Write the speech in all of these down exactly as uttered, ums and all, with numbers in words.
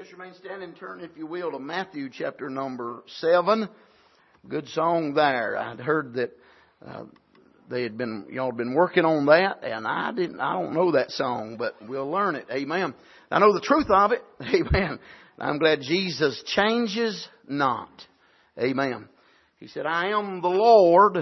Just remain standing and turn, if you will, to Matthew chapter number seven. Good song there. I'd heard that uh, they had been, y'all had been working on that, and I didn't, I don't know that song, but we'll learn it. Amen. I know the truth of it. Amen. I'm glad Jesus changes not. Amen. He said, I am the Lord,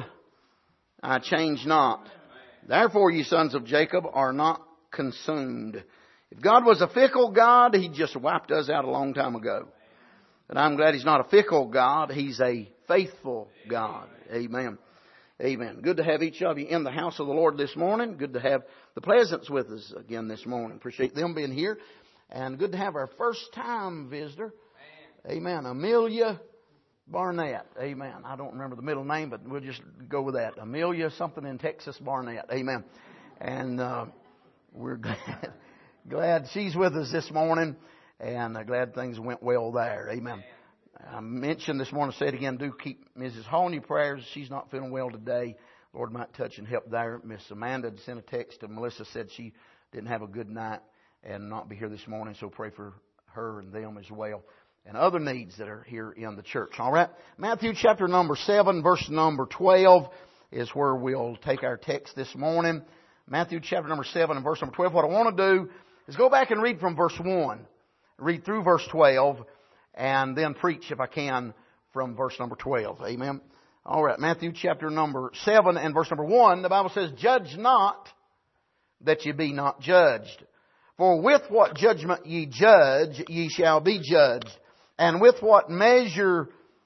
I change not. Therefore, ye sons of Jacob are not consumed. If God was a fickle God, He just wiped us out a long time ago. But I'm glad He's not a fickle God. He's a faithful God. Amen. Amen. Good to have each of you in the house of the Lord this morning. Good to have the Pleasants with us again this morning. Appreciate them being here. And good to have our first time visitor. Amen. Amelia Barnett. Amen. I don't remember the middle name, but we'll just go with that. Amelia something in Texas Barnett. Amen. And uh, we're glad. Glad she's with us this morning, and uh, glad things went well there. Amen. I mentioned this morning, say it again, do keep Missus Hall in your prayers. She's not feeling well today. Lord might touch and help there. Miss Amanda sent a text to Melissa, said she didn't have a good night and not be here this morning, so pray for her and them as well, and other needs that are here in the church. All right. Matthew chapter number seven, verse number twelve is where we'll take our text this morning. Matthew chapter number seven and verse number twelve. What I want to do is go back and read from verse one. Read through verse twelve and then preach, if I can, from verse number twelve. Amen. All right. Matthew chapter number seven and verse number one. The Bible says, judge not that ye be not judged. For with what judgment ye judge, ye shall be judged. And with what measure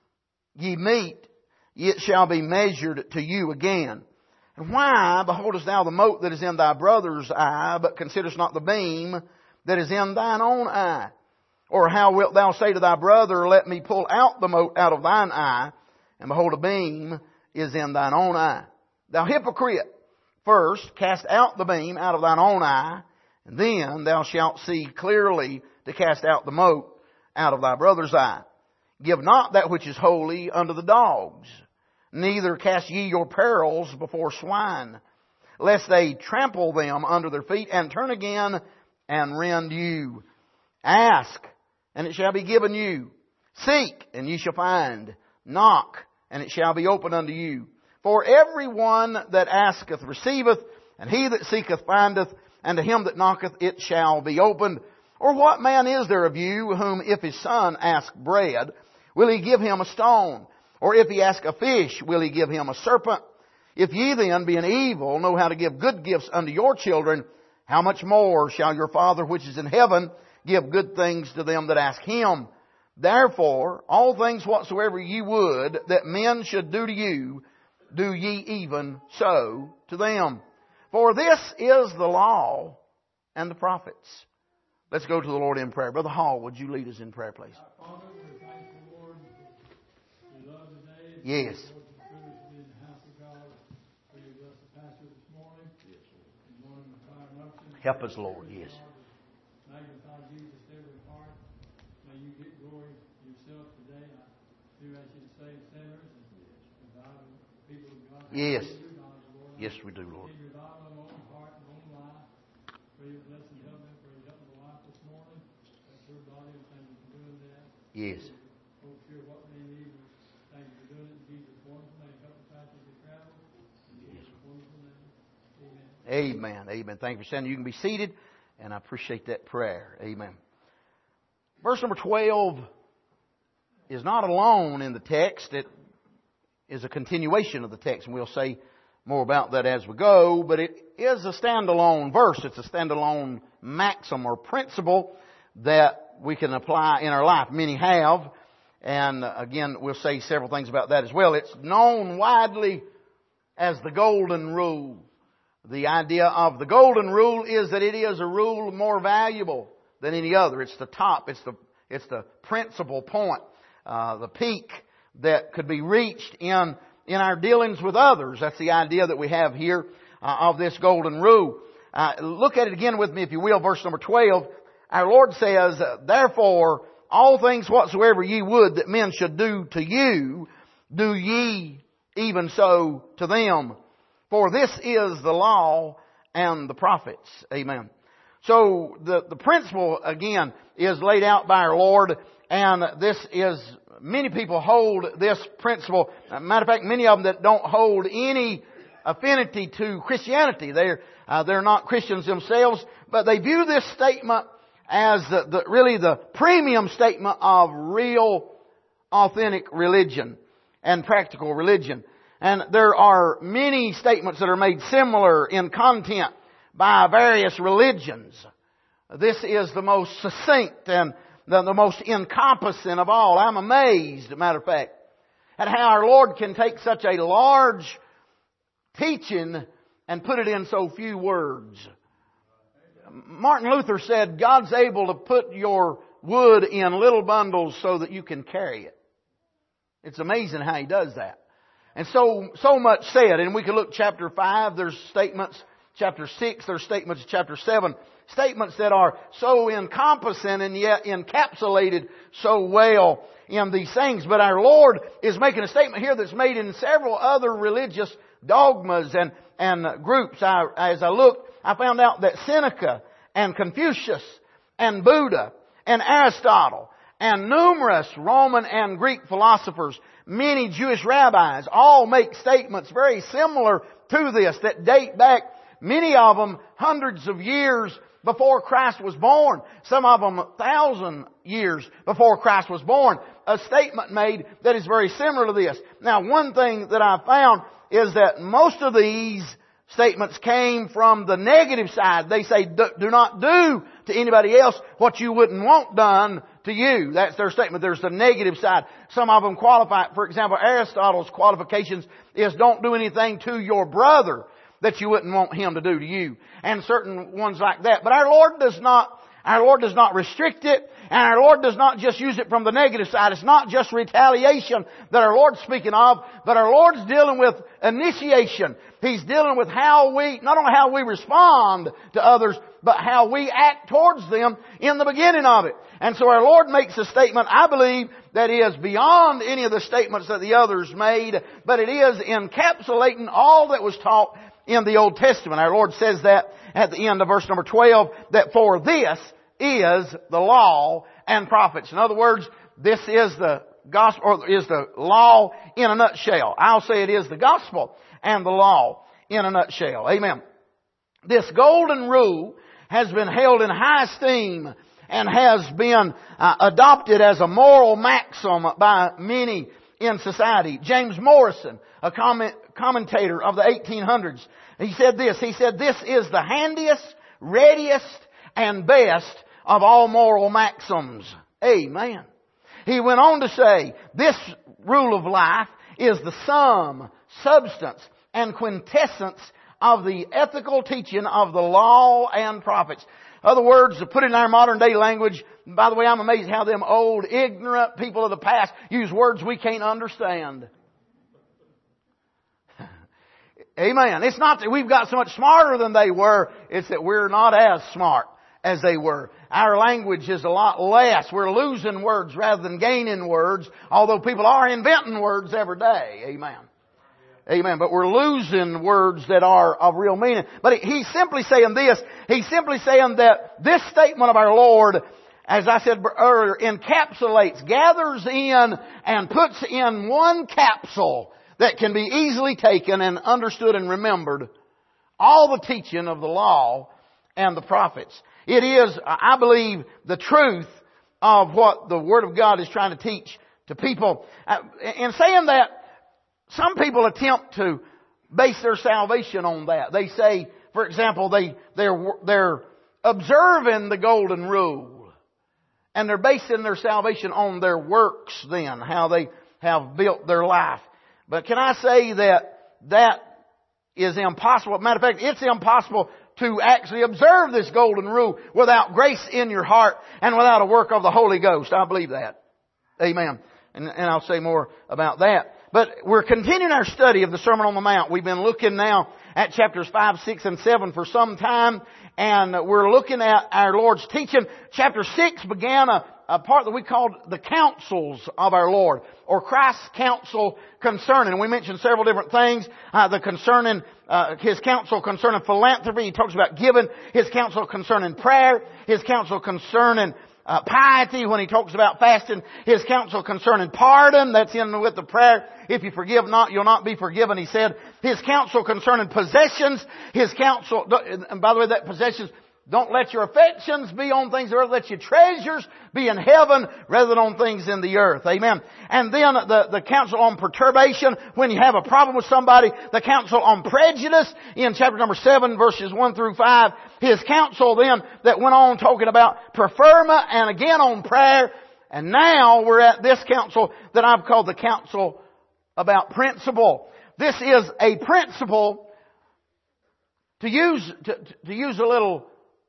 ye meet, it shall be measured to you again. And why beholdest thou the mote that is in thy brother's eye, but considerest not the beam that is in thine own eye? Or how wilt thou say to thy brother, let me pull out the mote out of thine eye, and behold, a beam is in thine own eye? Thou hypocrite, first cast out the beam out of thine own eye, and then thou shalt see clearly to cast out the mote out of thy brother's eye. Give not that which is holy unto the dogs, neither cast ye your pearls before swine, lest they trample them under their feet, and turn again and rend you. Ask, and it shall be given you. Seek, and ye shall find. Knock, and it shall be opened unto you. For every one that asketh receiveth, and he that seeketh findeth, and to him that knocketh it shall be opened. Or what man is there of you, whom if his son ask bread, will he give him a stone? Or if he ask a fish, will he give him a serpent? If ye then, being evil, know how to give good gifts unto your children, how much more shall your Father which is in heaven give good things to them that ask Him? Therefore, all things whatsoever ye would that men should do to you, do ye even so to them. For this is the law and the prophets. Let's go to the Lord in prayer. Brother Hall, would you lead us in prayer, please? Yes. Help us, Lord. Yes. Magnify Jesus every heart. May you get glory yourself today. I do ask you to save sinners and revive people of God. Yes. Yes, we do, Lord. In your God, own heart and own life. Pray your blessing, help them for your help in the life this morning. That's your body, and thank you for doing that. Yes. Folks here, what they need. Thank you for doing it. In Jesus' wonderful name. Help the pastor to travel. In Jesus' wonderful name. Amen. Amen. Amen. Thank you for saying. You can be seated, and I appreciate that prayer. Amen. Verse number twelve is not alone in the text. It is a continuation of the text, and we'll say more about that as we go. But it is a standalone verse. It's a standalone maxim or principle that we can apply in our life. Many have. And again, we'll say several things about that as well. It's known widely as the Golden Rule. The idea of the Golden Rule is that it is a rule more valuable than any other. It's the top. It's the it's the principal point, uh, the peak that could be reached in in our dealings with others. That's the idea that we have here uh, of this Golden Rule. Uh, look at it again with me, if you will, verse number twelve. Our Lord says, therefore, all things whatsoever ye would that men should do to you, do ye even so to them. For this is the law and the prophets. Amen. So the, the principle, again, is laid out by our Lord, and this is, many people hold this principle. Matter of fact, many of them that don't hold any affinity to Christianity. They're, uh, they're not Christians themselves, but they view this statement as the, the, really the premium statement of real, authentic religion and practical religion. And there are many statements that are made similar in content by various religions. This is the most succinct and the, the most encompassing of all. I'm amazed, as a matter of fact, at how our Lord can take such a large teaching and put it in so few words. Martin Luther said, God's able to put your wood in little bundles so that you can carry it. It's amazing how He does that. And so, so much said. And we can look chapter five, there's statements. Chapter six, there's statements. Chapter seven, statements that are so encompassing and yet encapsulated so well in these things. But our Lord is making a statement here that's made in several other religious dogmas and, and groups. I, as I looked, I found out that Seneca and Confucius and Buddha and Aristotle and numerous Roman and Greek philosophers, many Jewish rabbis, all make statements very similar to this that date back, many of them hundreds of years before Christ was born. Some of them a thousand years before Christ was born. A statement made that is very similar to this. Now, one thing that I found is that most of these statements came from the negative side. They say, do not do to anybody else what you wouldn't want done to you. That's their statement. There's the negative side. Some of them qualify. For example, Aristotle's qualifications is don't do anything to your brother that you wouldn't want him to do to you. And certain ones like that. But our Lord does not, our Lord does not restrict it. And our Lord does not just use it from the negative side. It's not just retaliation that our Lord's speaking of, but our Lord's dealing with initiation. He's dealing with how we, not only how we respond to others, but how we act towards them in the beginning of it. And so our Lord makes a statement, I believe, that is beyond any of the statements that the others made, but it is encapsulating all that was taught in the Old Testament. Our Lord says that at the end of verse number twelve, that for this is the law and prophets. In other words, this is the gospel, or is the law in a nutshell. I'll say it is the gospel and the law in a nutshell. Amen. This golden rule has been held in high esteem and has been uh, adopted as a moral maxim by many in society. James Morrison, a comment, commentator of the eighteen hundreds, he said this. He said, this is the handiest, readiest, and best of all moral maxims. Amen. He went on to say, this rule of life is the sum, substance, and quintessence of the ethical teaching of the law and prophets. In other words, to put it in our modern day language, by the way, I'm amazed how them old, ignorant people of the past use words we can't understand. Amen. It's not that we've got so much smarter than they were. It's that we're not as smart as they were. Our language is a lot less. We're losing words rather than gaining words, although people are inventing words every day. Amen. Amen. But we're losing words that are of real meaning. But he's simply saying this. He's simply saying that this statement of our Lord, as I said earlier, encapsulates, gathers in, and puts in one capsule that can be easily taken and understood and remembered all the teaching of the law and the prophets. It is, I believe, the truth of what the Word of God is trying to teach to people. In saying that, some people attempt to base their salvation on that. They say, for example, they, they're, they're observing the golden rule. And they're basing their salvation on their works then, how they have built their life. But can I say that that is impossible? Matter of fact, it's impossible to actually observe this golden rule without grace in your heart and without a work of the Holy Ghost. I believe that. Amen. And, and I'll say more about that. But we're continuing our study of the Sermon on the Mount. We've been looking now at chapters five, six, and seven for some time. And we're looking at our Lord's teaching. Chapter six began a a part that we called the counsels of our Lord, or Christ's counsel concerning. We mentioned several different things. Uh, the concerning, uh, His counsel concerning philanthropy. He talks about giving. His counsel concerning prayer. His counsel concerning Uh, piety, when He talks about fasting. His counsel concerning pardon, that's in with the prayer, if you forgive not, you'll not be forgiven, He said. His counsel concerning possessions. His counsel, and by the way, that possessions, don't let your affections be on things of earth. Let your treasures be in heaven rather than on things in the earth. Amen. And then the, the counsel on perturbation. When you have a problem with somebody, the counsel on prejudice in chapter number seven, verses one through five. His counsel then that went on talking about preferment and again on prayer. And now we're at this counsel that I've called the counsel about principle. This is a principle, to use, to, to use a little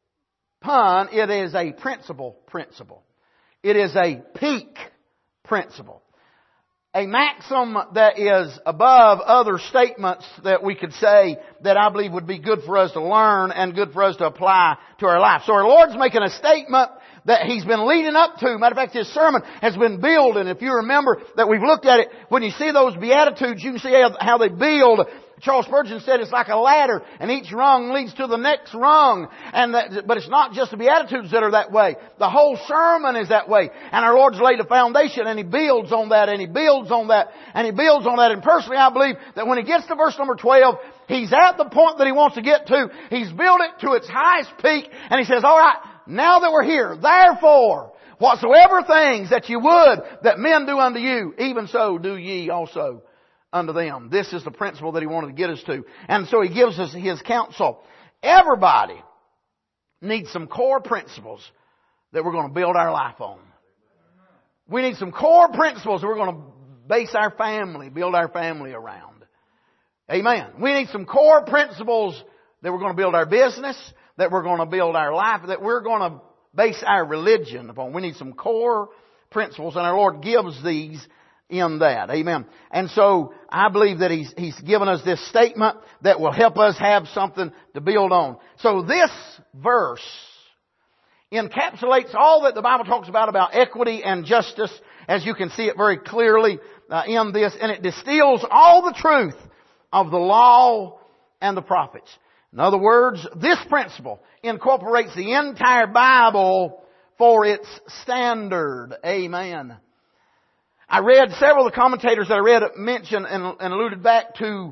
pun, it is a principle principle. It is a peak principle. A maxim that is above other statements that we could say that I believe would be good for us to learn and good for us to apply to our life. So our Lord's making a statement that He's been leading up to. Matter of fact, His sermon has been building. If you remember that we've looked at it, when you see those Beatitudes, you can see how, how they build. Charles Spurgeon said it's like a ladder, and each rung leads to the next rung. And that, but it's not just the Beatitudes that are that way. The whole sermon is that way. And our Lord's laid a foundation, and He builds on that, and He builds on that, and He builds on that. And personally, I believe that when He gets to verse number twelve, He's at the point that He wants to get to. He's built it to its highest peak, and He says, all right, now that we're here, therefore, whatsoever things that you would that men do unto you, even so do ye also unto them. This is the principle that He wanted to get us to. And so He gives us His counsel. Everybody needs some core principles that we're going to build our life on. We need some core principles that we're going to base our family, build our family around. Amen. We need some core principles that we're going to build our business, that we're going to build our life, that we're going to base our religion upon. We need some core principles, and our Lord gives these in that. Amen. And so I believe that He's, He's given us this statement that will help us have something to build on. So this verse encapsulates all that the Bible talks about, about equity and justice, as you can see it very clearly uh, in this. And it distills all the truth of the law and the prophets. In other words, this principle incorporates the entire Bible for its standard. Amen. I read several of the commentators that I read mention and, and alluded back to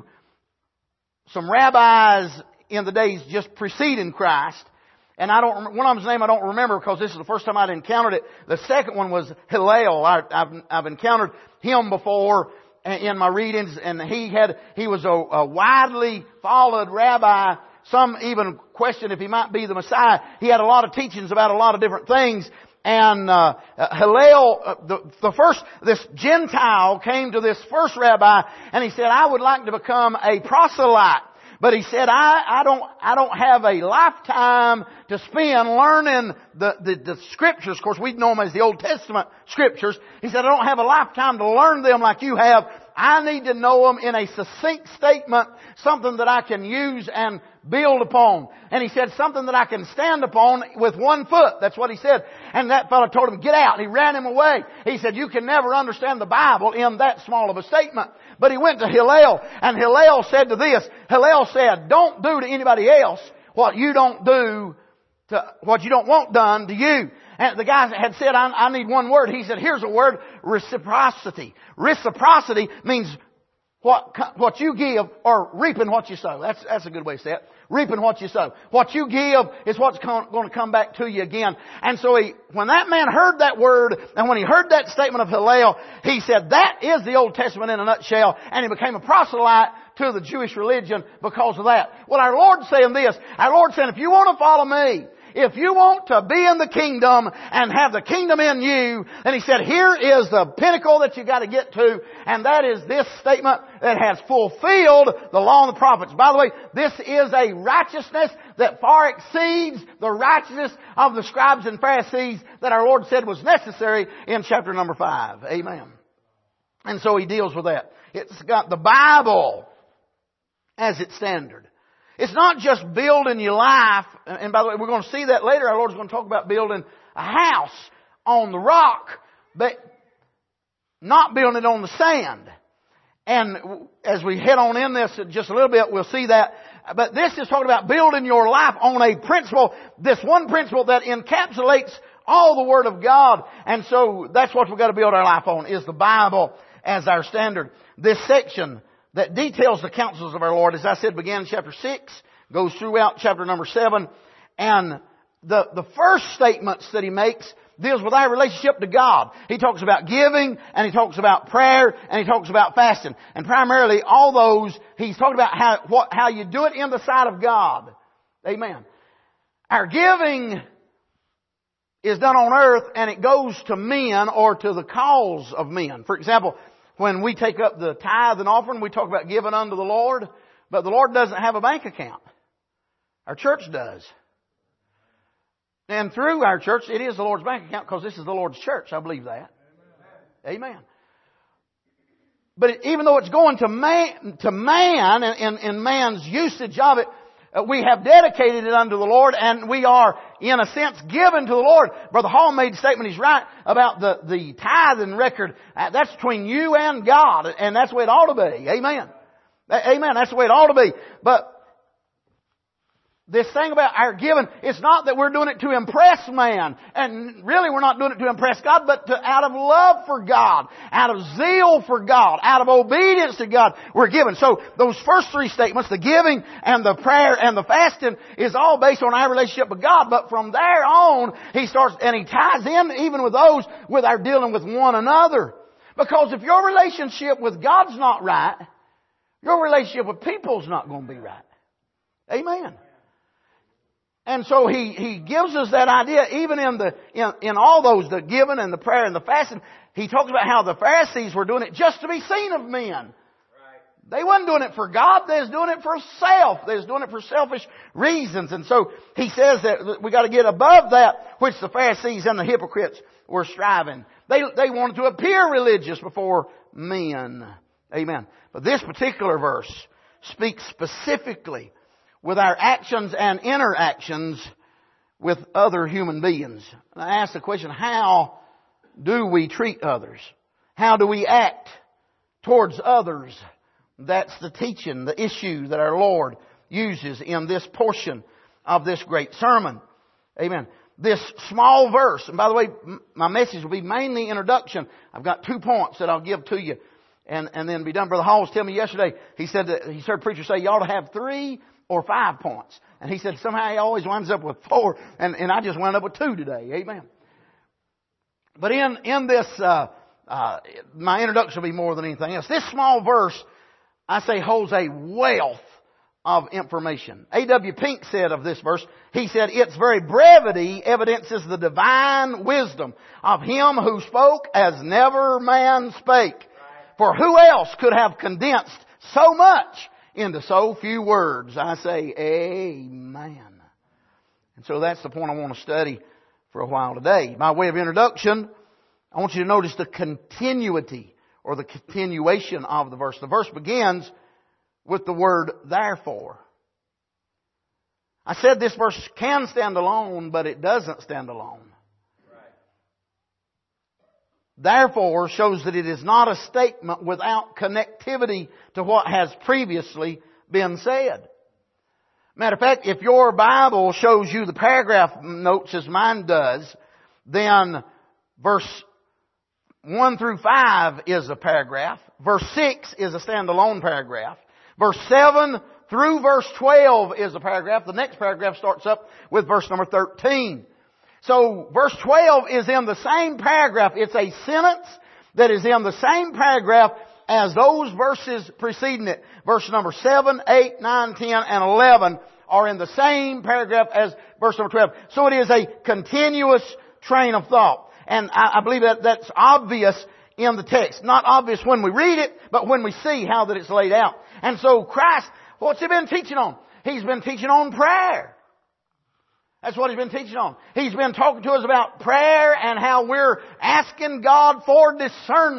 some rabbis in the days just preceding Christ. And I don't, one of them's name I don't remember because this is the first time I'd encountered it. The second one was Hillel. I, I've, I've encountered him before in my readings, and he had, he was a, a widely followed rabbi. Some even questioned if he might be the Messiah. He had a lot of teachings about a lot of different things. And uh, Hillel, uh, the, the first, this Gentile came to this first rabbi, and he said, "I would like to become a proselyte." But he said, I, I don't, I don't have a lifetime to spend learning the, the, the Scriptures. Of course, we know them as the Old Testament Scriptures. He said, I don't have a lifetime to learn them like you have. I need to know them in a succinct statement, something that I can use and build upon. And he said, something that I can stand upon with one foot. That's what he said. And that fellow told him, get out. And he ran him away. He said, you can never understand the Bible in that small of a statement. But he went to Hillel, and Hillel said to this, Hillel said, don't do to anybody else what you don't do to, what you don't want done to you. And the guy had said, I, I need one word. He said, here's a word, reciprocity. Reciprocity means what, what you give or reaping what you sow. That's, that's a good way to say it. Reaping what you sow. What you give is what's going to come back to you again. And so he, when that man heard that word, and when he heard that statement of Hillel, he said, that is the Old Testament in a nutshell. And he became a proselyte to the Jewish religion because of that. Well, our Lord's saying this. Our Lord's saying, if you want to follow me, if you want to be in the kingdom and have the kingdom in you, then he said, here is the pinnacle that you got to get to, and that is this statement that has fulfilled the law and the prophets. By the way, this is a righteousness that far exceeds the righteousness of the scribes and Pharisees that our Lord said was necessary in chapter number five. Amen. And so he deals with that. It's got the Bible as its standard. It's not just building your life, and by the way, we're going to see that later. Our Lord's going to talk about building a house on the rock, but not building it on the sand. And as we head on in this just a little bit, we'll see that. But this is talking about building your life on a principle, this one principle that encapsulates all the Word of God. And so that's what we've got to build our life on, is the Bible as our standard. This section that details the counsels of our Lord, as I said, began in chapter six, goes throughout chapter number seven. And the, the first statements that he makes deals with our relationship to God. He talks about giving, and he talks about prayer, and he talks about fasting. And primarily all those, he's talking about how, what, how you do it in the sight of God. Amen. Our giving is done on earth, and it goes to men or to the cause of men. For example, when we take up the tithe and offering, we talk about giving unto the Lord, but the Lord doesn't have a bank account. Our church does. And through our church, it is the Lord's bank account because this is the Lord's church. I believe that. Amen. Amen. But even though it's going to man, to man and, in man's usage of it, we have dedicated it unto the Lord, and we are, in a sense, given to the Lord. Brother Hall made a statement, he's right, about the, the tithing record. That's between you and God, and that's the way it ought to be. Amen. Amen. That's the way it ought to be. But this thing about our giving, it's not that we're doing it to impress man. And really we're not doing it to impress God, but to, out of love for God, out of zeal for God, out of obedience to God, we're giving. So those first three statements, the giving and the prayer and the fasting, is all based on our relationship with God. But from there on, he starts, and he ties in even with those, with our dealing with one another. Because if your relationship with God's not right, your relationship with people's not going to be right. Amen. And so he, he gives us that idea, even in the, in, in all those, the giving and the prayer and the fasting. He talks about how the Pharisees were doing it just to be seen of men. Right. They wasn't doing it for God, they was doing it for self. They was doing it for selfish reasons. And so he says that we got to get above that, which the Pharisees and the hypocrites were striving. They, they wanted to appear religious before men. Amen. But this particular verse speaks specifically with our actions and interactions with other human beings. And I ask the question, how do we treat others? How do we act towards others? That's the teaching, the issue that our Lord uses in this portion of this great sermon. Amen. This small verse, and by the way, my message will be mainly introduction. I've got two points that I'll give to you and, and then be done. Brother Hall was telling me yesterday, he said that he heard preachers say you ought to have three or five points. And he said somehow he always winds up with four, and, and I just wound up with two today. Amen. But in, in this, uh, uh, my introduction will be more than anything else. This small verse, I say, holds a wealth of information. A W Pink said of this verse, he said, its very brevity evidences the divine wisdom of Him who spoke as never man spake. For who else could have condensed so much into so few words? I say, amen. And so that's the point I want to study for a while today. By way of introduction, I want you to notice the continuity or the continuation of the verse. The verse begins with the word therefore. I said this verse can stand alone, but it doesn't stand alone. Therefore shows that it is not a statement without connectivity to what has previously been said. Matter of fact, if your Bible shows you the paragraph notes as mine does, then verse one through five is a paragraph. Verse six is a standalone paragraph. Verse seven through verse twelve is a paragraph. The next paragraph starts up with verse number thirteen. So verse twelve is in the same paragraph. It's a sentence that is in the same paragraph as those verses preceding it. Verse number seven, eight, nine, ten, and eleven are in the same paragraph as verse number twelve. So it is a continuous train of thought. And I, I believe that that's obvious in the text. Not obvious when we read it, but when we see how that it's laid out. And so Christ, what's He been teaching on? He's been teaching on prayer. That's what He's been teaching on. He's been talking to us about prayer and how we're asking God for discernment.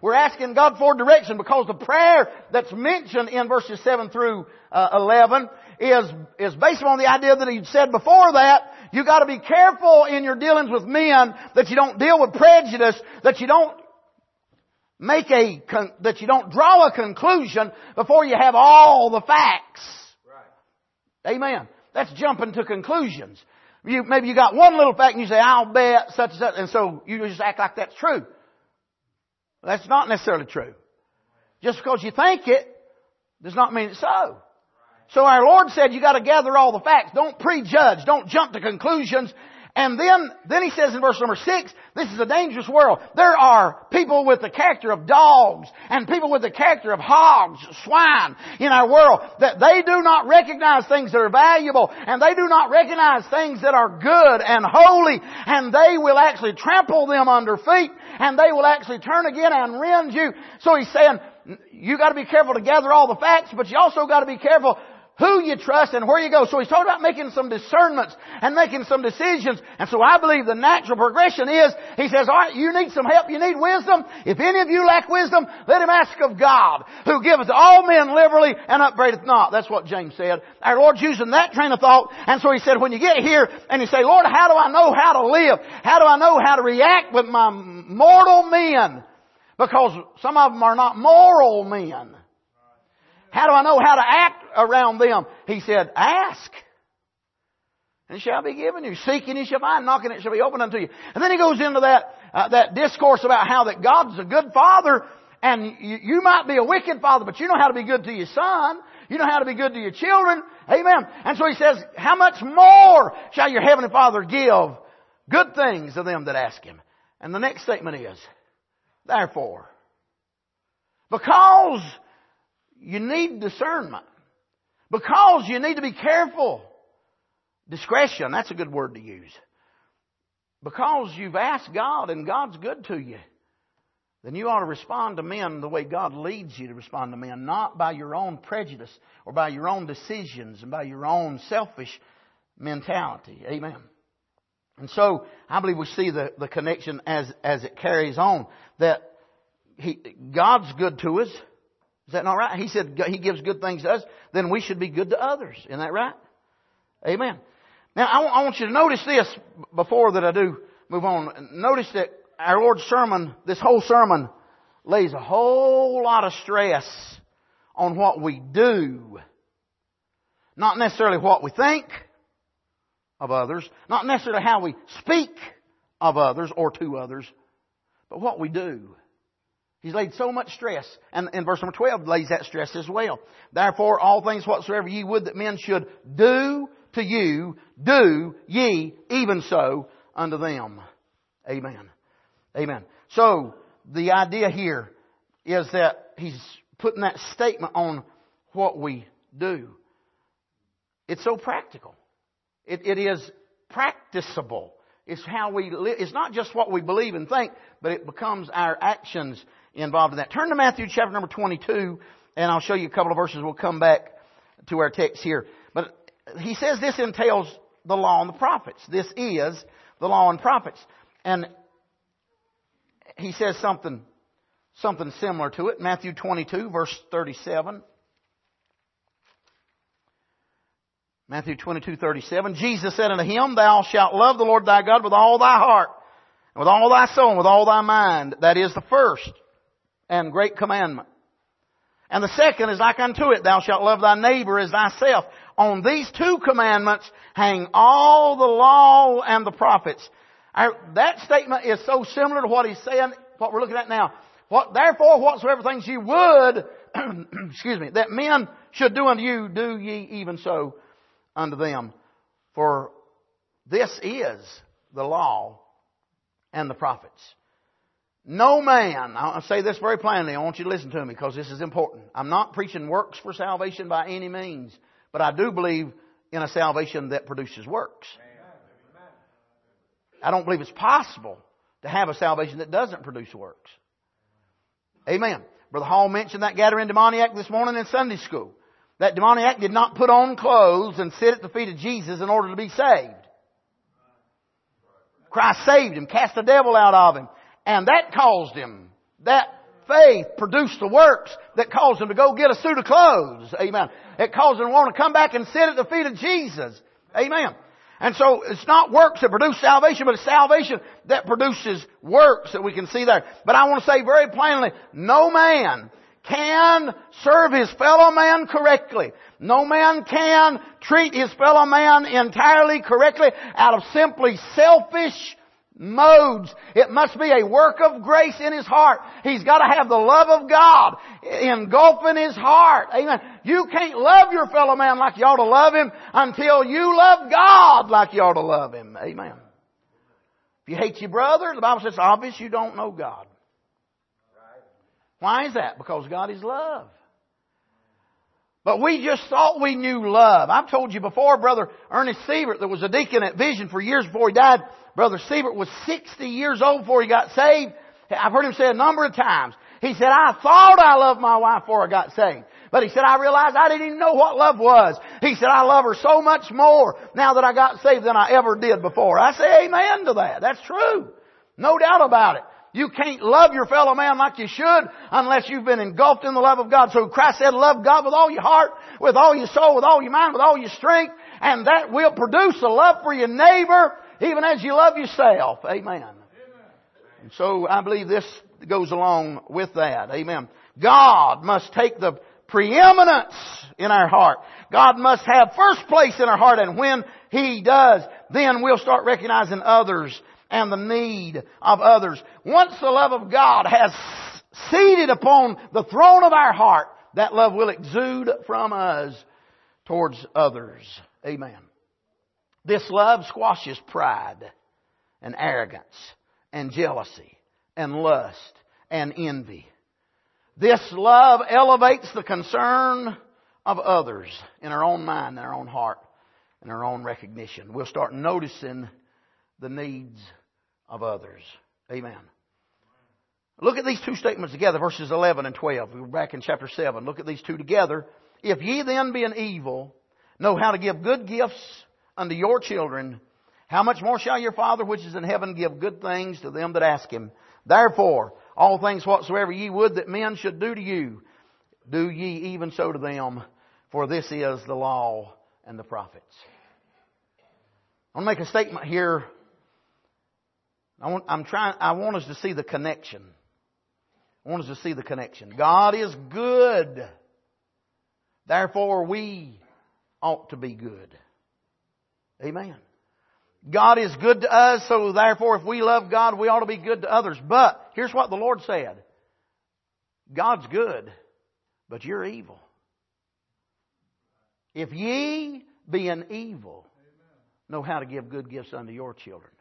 We're asking God for direction because the prayer that's mentioned in verses seven through uh, eleven is, is based on the idea that He said before that, you got to be careful in your dealings with men, that you don't deal with prejudice, that you don't make a, that you don't draw a conclusion before you have all the facts. Right. Amen. That's jumping to conclusions. You, maybe you got one little fact and you say, I'll bet such and such, and so you just act like that's true. That's not necessarily true. Just because you think it does not mean it's so. So our Lord said you got to gather all the facts. Don't prejudge. Don't jump to conclusions. And then, then He says in verse number six, this is a dangerous world. There are people with the character of dogs and people with the character of hogs, swine in our world, that they do not recognize things that are valuable, and they do not recognize things that are good and holy, and they will actually trample them under feet, and they will actually turn again and rend you. So He's saying, you got to be careful to gather all the facts, but you also got to be careful who you trust and where you go. So He's talking about making some discernments and making some decisions. And so I believe the natural progression is, He says, all right, you need some help, you need wisdom. If any of you lack wisdom, let him ask of God, who giveth to all men liberally and upbraideth not. That's what James said. Our Lord's using that train of thought. And so He said, when you get here and you say, Lord, how do I know how to live? How do I know how to react with my mortal men? Because some of them are not moral men. How do I know how to act around them? He said, ask, and it shall be given you. Seek and you shall find. Knock and it shall be opened unto you. And then He goes into that uh, that discourse about how that God's a good Father, and you, you might be a wicked father, but you know how to be good to your son. You know how to be good to your children. Amen. And so He says, how much more shall your heavenly Father give good things to them that ask Him? And the next statement is, therefore, because you need discernment, because you need to be careful, discretion, that's a good word to use. Because you've asked God and God's good to you, then you ought to respond to men the way God leads you to respond to men, not by your own prejudice or by your own decisions and by your own selfish mentality. Amen. And so I believe we see the, the connection as, as it carries on, that he, God's good to us. Is that not right? He said He gives good things to us, then we should be good to others. Isn't that right? Amen. Now, I want you to notice this before that I do move on. Notice that our Lord's sermon, this whole sermon, lays a whole lot of stress on what we do. Not necessarily what we think of others. Not necessarily how we speak of others or to others. But what we do. He's laid so much stress. And in verse number twelve lays that stress as well. Therefore, all things whatsoever ye would that men should do to you, do ye even so unto them. Amen. Amen. So, the idea here is that He's putting that statement on what we do. It's so practical. It, it is practicable. It's how we live. It's not just what we believe and think, but it becomes our actions involved in that. Turn to Matthew chapter number twenty-two, and I'll show you a couple of verses. We'll come back to our text here. But He says this entails the law and the prophets. This is the law and prophets. And He says something, something similar to it. Matthew twenty-two, verse thirty-seven. Matthew twenty-two, thirty-seven. Jesus said unto him, Thou shalt love the Lord thy God with all thy heart, and with all thy soul, and with all thy mind. That is the first and great commandment. And the second is like unto it, Thou shalt love thy neighbor as thyself. On these two commandments hang all the law and the prophets. Our, that statement is so similar to what He's saying, what we're looking at now. What, therefore, whatsoever things ye would, excuse me, that men should do unto you, do ye even so unto them. For this is the law and the prophets. No man, I'll say this very plainly, I want you to listen to me because this is important. I'm not preaching works for salvation by any means, but I do believe in a salvation that produces works. I don't believe it's possible to have a salvation that doesn't produce works. Amen. Brother Hall mentioned that Gadarene demoniac this morning in Sunday school. That demoniac did not put on clothes and sit at the feet of Jesus in order to be saved. Christ saved him, cast the devil out of him. And that caused him, that faith produced the works that caused them to go get a suit of clothes. Amen. It caused them to want to come back and sit at the feet of Jesus. Amen. And so it's not works that produce salvation, but it's salvation that produces works that we can see there. But I want to say very plainly, no man can serve his fellow man correctly. No man can treat his fellow man entirely correctly out of simply selfish modes. It must be a work of grace in his heart. He's got to have the love of God engulfing his heart. Amen. You can't love your fellow man like you ought to love him until you love God like you ought to love him. Amen. If you hate your brother, the Bible says it's obvious you don't know God. Why is that? Because God is love. But we just thought we knew love. I've told you before, Brother Ernest Siebert, that was a deacon at Vision for years before he died. Brother Siebert was sixty years old before he got saved. I've heard him say a number of times. He said, I thought I loved my wife before I got saved. But he said, I realized I didn't even know what love was. He said, I love her so much more now that I got saved than I ever did before. I say amen to that. That's true. No doubt about it. You can't love your fellow man like you should unless you've been engulfed in the love of God. So Christ said, love God with all your heart, with all your soul, with all your mind, with all your strength. And that will produce a love for your neighbor even as you love yourself. Amen. Amen. And so I believe this goes along with that. Amen. God must take the preeminence in our heart. God must have first place in our heart. And when He does, then we'll start recognizing others and the need of others. Once the love of God has seated upon the throne of our heart, that love will exude from us towards others. Amen. This love squashes pride and arrogance and jealousy and lust and envy. This love elevates the concern of others in our own mind, in our own heart, in our own recognition. We'll start noticing the needs of others. Amen. Look at these two statements together, verses eleven and twelve. We're back in chapter seven. Look at these two together. If ye then, being evil, know how to give good gifts unto your children, how much more shall your Father which is in heaven give good things to them that ask Him? Therefore, all things whatsoever ye would that men should do to you, do ye even so to them, for this is the law and the prophets. I want to make a statement here. I want, I'm trying, I want us to see the connection. I want us to see the connection. God is good. Therefore, we ought to be good. Amen. God is good to us, so therefore if we love God, we ought to be good to others. But here's what the Lord said. God's good, but you're evil. If ye, being evil, know how to give good gifts unto your children.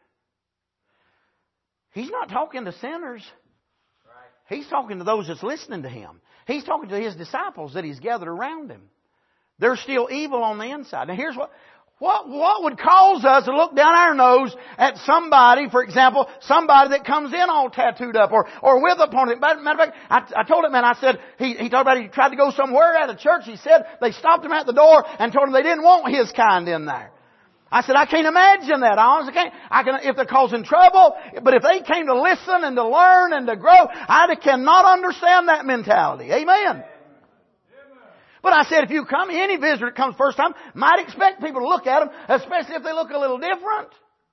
He's not talking to sinners. He's talking to those that's listening to Him. He's talking to His disciples that He's gathered around Him. They're still evil on the inside. Now here's what, what, what would cause us to look down our nose at somebody, for example, somebody that comes in all tattooed up or, or with a pony. Matter of fact, I, I told him, man, I said, he, he talked about he tried to go somewhere at a church. He said they stopped him at the door and told him they didn't want his kind in there. I said, I can't imagine that. I honestly can't. I can, if they're causing trouble, but if they came to listen and to learn and to grow, I cannot understand that mentality. Amen. But I said, if you come, any visitor that comes first time might expect people to look at them, especially if they look a little different.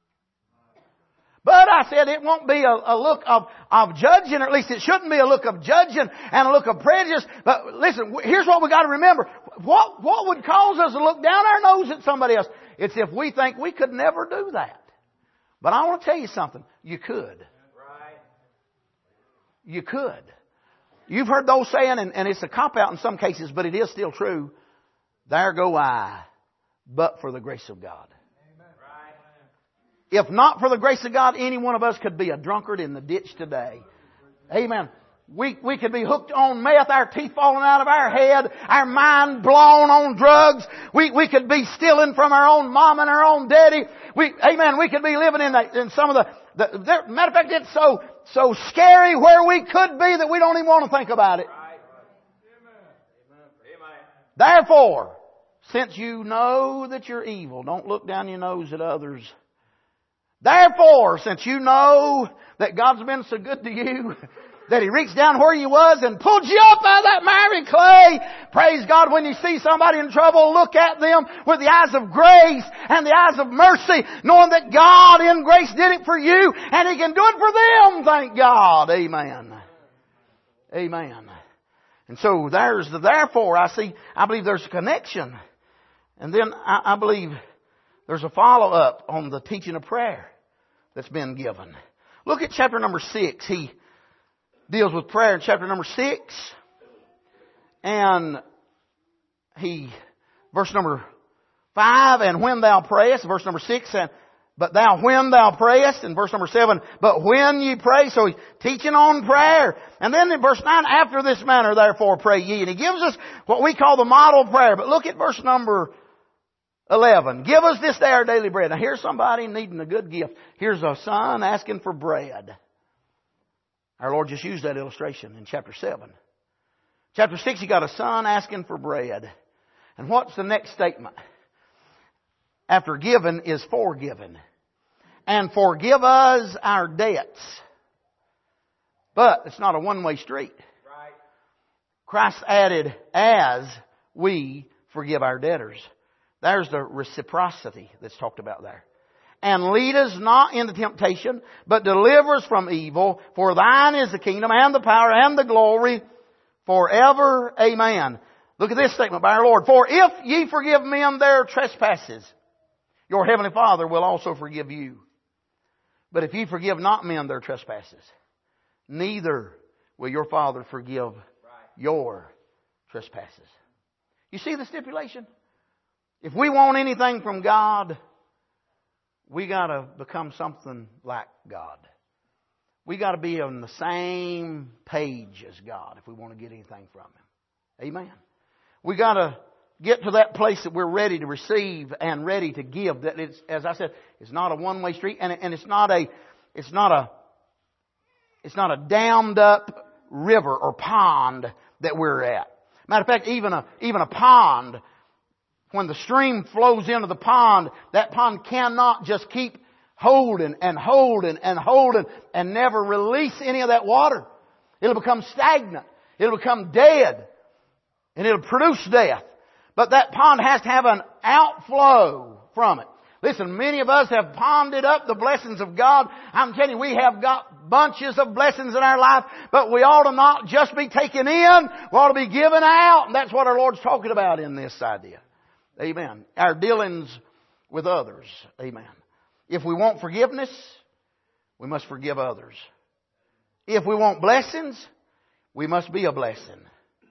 But I said it won't be a, a look of, of judging, or at least it shouldn't be a look of judging and a look of prejudice. But listen, here's what we got to remember. What, what would cause us to look down our nose at somebody else? It's if we think we could never do that. But I want to tell you something. You could. You could. You've heard those saying, and, and it's a cop-out in some cases, but it is still true. There go I, but for the grace of God. Amen. If not for the grace of God, any one of us could be a drunkard in the ditch today. Amen. We, we could be hooked on meth, our teeth falling out of our head, our mind blown on drugs. We, we could be stealing from our own mom and our own daddy. We, amen, we could be living in, the, in some of the, the, the, matter of fact, it's so, so scary where we could be that we don't even want to think about it. Therefore, since you know that you're evil, don't look down your nose at others Therefore, since you know that God's been so good to you, that He reached down where you was and pulled you up out of that miry clay. Praise God, when you see somebody in trouble, look at them with the eyes of grace and the eyes of mercy, knowing that God in grace did it for you and He can do it for them. Thank God. Amen. Amen. And so there's the therefore. I see, I believe there's a connection. And then I, I believe there's a follow-up on the teaching of prayer that's been given. Look at chapter number six. He deals with prayer in chapter number six. And he, verse number five, and when thou prayest, verse number six, and but thou when thou prayest, in verse number seven, but when ye pray, so he's teaching on prayer. And then in verse nine, after this manner therefore pray ye. And he gives us what we call the model prayer. But look at verse number eleven. Give us this day our daily bread. Now here's somebody needing a good gift. Here's a son asking for bread. Our Lord just used that illustration in chapter seven. Chapter six, you got a son asking for bread. And what's the next statement? After given is forgiven. And forgive us our debts. But it's not a one-way street. Right. Christ added, as we forgive our debtors. There's the reciprocity that's talked about there. And lead us not into temptation, but deliver us from evil. For thine is the kingdom and the power and the glory forever. Amen. Look at this statement by our Lord. For if ye forgive men their trespasses, your heavenly Father will also forgive you. But if ye forgive not men their trespasses, neither will your Father forgive your trespasses. You see the stipulation? If we want anything from God, we got to become something like God. We got to be on the same page as God if we want to get anything from Him. Amen. We got to get to that place that we're ready to receive and ready to give. That it's, as I said, it's not a one-way street, and, and it's not a, it's not a, it's not a dammed up river or pond that we're at. Matter of fact, even a, even a pond, when the stream flows into the pond, that pond cannot just keep holding and holding and holding and never release any of that water. It'll become stagnant. It'll become dead. And it'll produce death. But that pond has to have an outflow from it. Listen, many of us have ponded up the blessings of God. I'm telling you, we have got bunches of blessings in our life, but we ought to not just be taken in, we ought to be given out. And that's what our Lord's talking about in this idea. Amen. Our dealings with others. Amen. If we want forgiveness, we must forgive others. If we want blessings, we must be a blessing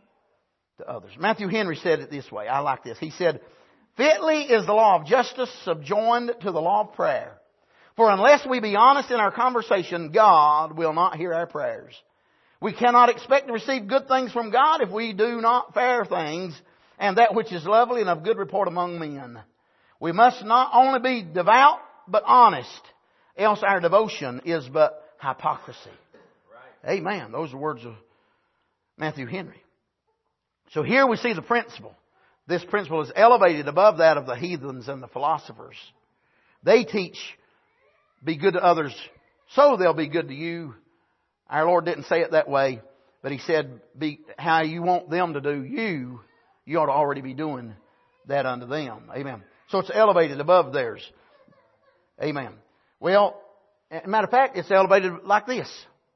to others. Matthew Henry said it this way. I like this. He said, fitly is the law of justice subjoined to the law of prayer. For unless we be honest in our conversation, God will not hear our prayers. We cannot expect to receive good things from God if we do not fair things and that which is lovely and of good report among men. We must not only be devout, but honest, else our devotion is but hypocrisy. Right. Amen. Those are words of Matthew Henry. So here we see the principle. This principle is elevated above that of the heathens and the philosophers. They teach, be good to others so they'll be good to you. Our Lord didn't say it that way, but He said, be how you want them to do you, you ought to already be doing that unto them. Amen. So it's elevated above theirs. Amen. Well, as a matter of fact, it's elevated like this.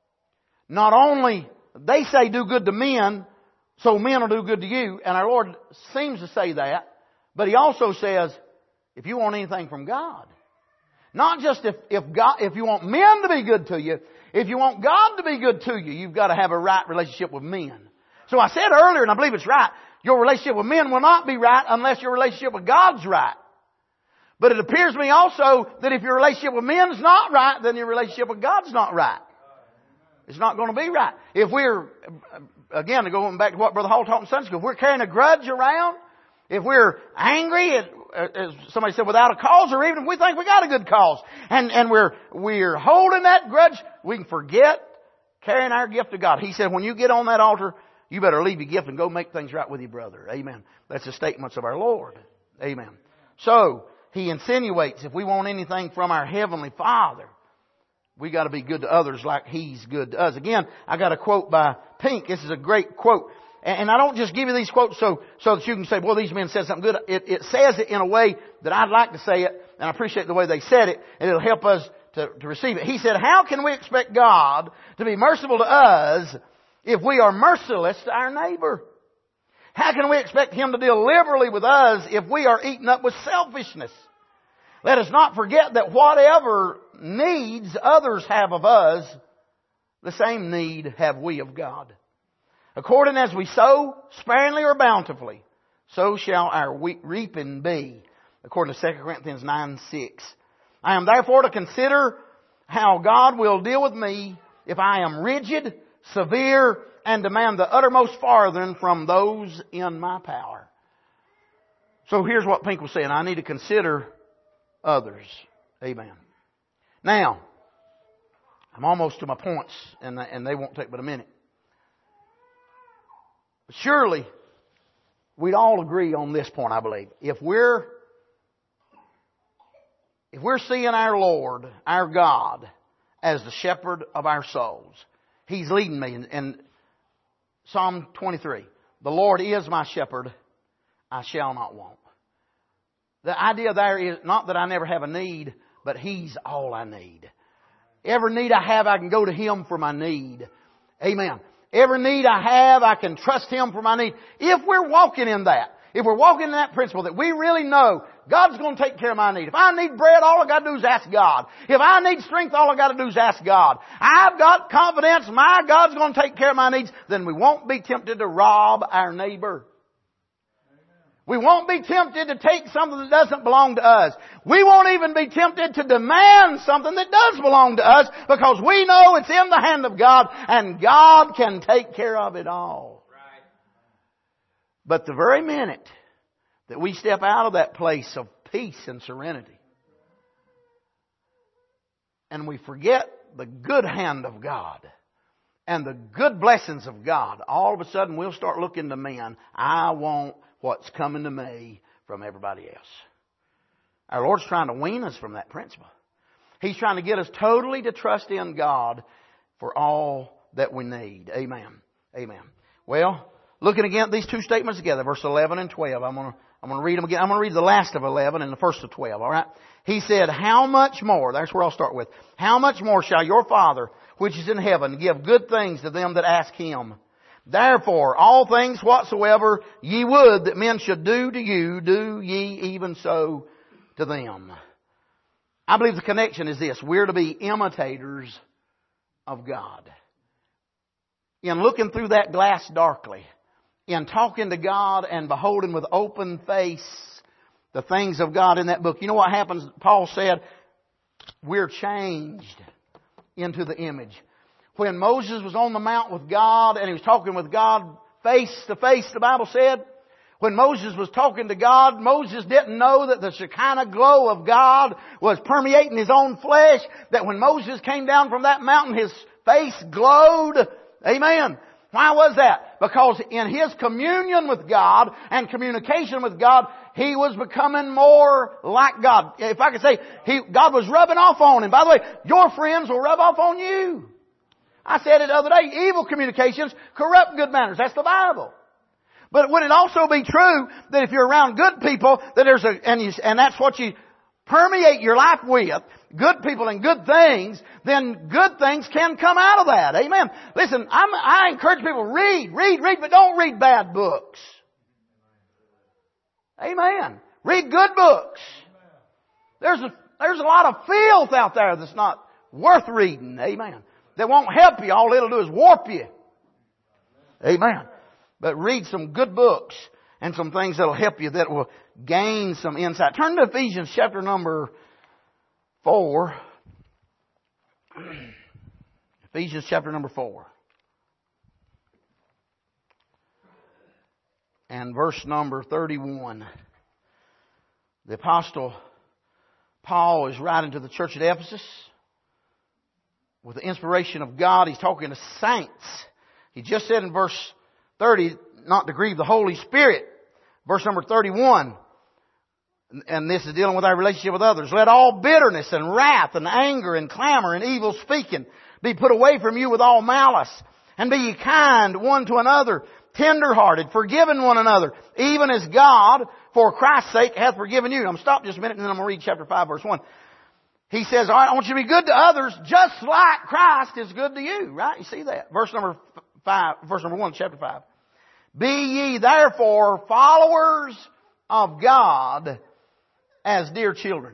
Not only they say do good to men, so men will do good to you. And our Lord seems to say that. But He also says, if you want anything from God, not just if, if God, if you want men to be good to you, if you want God to be good to you, you've got to have a right relationship with men. So I said earlier, and I believe it's right, your relationship with men will not be right unless your relationship with God's right. But it appears to me also that if your relationship with men is not right, then your relationship with God's not right. It's not going to be right. If we're, again, going back to what Brother Hall taught in Sunday school, if we're carrying a grudge around, if we're angry, as somebody said, without a cause, or even if we think we got a good cause, and, and we're, we're holding that grudge, we can forget carrying our gift to God. He said, when you get on that altar, you better leave your gift and go make things right with your brother. Amen. That's the statements of our Lord. Amen. So, he insinuates if we want anything from our Heavenly Father, we got to be good to others like He's good to us. Again, I got a quote by Pink. This is a great quote. And I don't just give you these quotes so, so that you can say, well, these men said something good. It, it says it in a way that I'd like to say it, and I appreciate the way they said it, and it'll help us to, to receive it. He said, how can we expect God to be merciful to us if we are merciless to our neighbor? How can we expect Him to deal liberally with us if we are eaten up with selfishness? Let us not forget that whatever needs others have of us, the same need have we of God. According as we sow sparingly or bountifully, so shall our reaping be. According to Second Corinthians nine six. I am therefore to consider how God will deal with me if I am rigid, severe, and demand the uttermost farthing from those in my power. So here's what Pink was saying. I need to consider others. Amen. Now, I'm almost to my points, and and they won't take but a minute. But surely, we'd all agree on this point, I believe. If we're if we're seeing our Lord, our God, as the shepherd of our souls, He's leading me. In, in Psalm twenty-three, the Lord is my shepherd, I shall not want. The idea there is not that I never have a need, but He's all I need. Every need I have, I can go to Him for my need. Amen. Every need I have, I can trust Him for my need. If we're walking in that, if we're walking in that principle that we really know God's going to take care of my need. If I need bread, all I got to do is ask God. If I need strength, all I got to do is ask God. I've got confidence my God's going to take care of my needs. Then we won't be tempted to rob our neighbor. We won't be tempted to take something that doesn't belong to us. We won't even be tempted to demand something that does belong to us because we know it's in the hand of God and God can take care of it all. Right. But the very minute that we step out of that place of peace and serenity and we forget the good hand of God and the good blessings of God, all of a sudden we'll start looking to men. I want what's coming to me from everybody else. Our Lord's trying to wean us from that principle. He's trying to get us totally to trust in God for all that we need. Amen. Amen. Well, looking again at these two statements together, verse eleven and twelve. I'm going to, I'm going to read them again. I'm going to read the last of eleven and the first of twelve. All right. He said, how much more, that's where I'll start with, how much more shall your Father, which is in heaven, give good things to them that ask Him? Therefore, all things whatsoever ye would that men should do to you, do ye even so to them. I believe the connection is this. We're to be imitators of God. In looking through that glass darkly, in talking to God and beholding with open face the things of God in that book. You know what happens? Paul said, we're changed into the image. When Moses was on the mount with God and he was talking with God face to face, the Bible said, when Moses was talking to God, Moses didn't know that the Shekinah glow of God was permeating his own flesh, that when Moses came down from that mountain, his face glowed. Amen. Why was that? Because in his communion with God and communication with God, he was becoming more like God. If I could say, he, God was rubbing off on him. By the way, your friends will rub off on you. I said it the other day, evil communications corrupt good manners. That's the Bible. But would it also be true that if you're around good people, that there's a, and you, and that's what you permeate your life with, good people and good things, then good things can come out of that. Amen. Listen, I'm, I encourage people, read, read, read, but don't read bad books. Amen. Read good books. There's a, there's a lot of filth out there that's not worth reading. Amen. That won't help you. All it'll do is warp you. Amen. But read some good books and some things that'll help you, that will gain some insight. Turn to Ephesians chapter number four. Ephesians chapter number four. And verse number thirty-one. The Apostle Paul is writing to the church at Ephesus. With the inspiration of God, he's talking to saints. He just said in verse thirty, not to grieve the Holy Spirit. Verse number thirty-one, And this is dealing with our relationship with others. Let all bitterness and wrath and anger and clamor and evil speaking be put away from you with all malice. And be ye kind one to another, tender-hearted, forgiving one another, even as God, for Christ's sake, hath forgiven you. I'm going to stop just a minute and then I'm going to read chapter five, verse one. He says, all right, I want you to be good to others just like Christ is good to you. Right? You see that? Verse number five, verse number one, chapter five. Be ye therefore followers of God as dear children.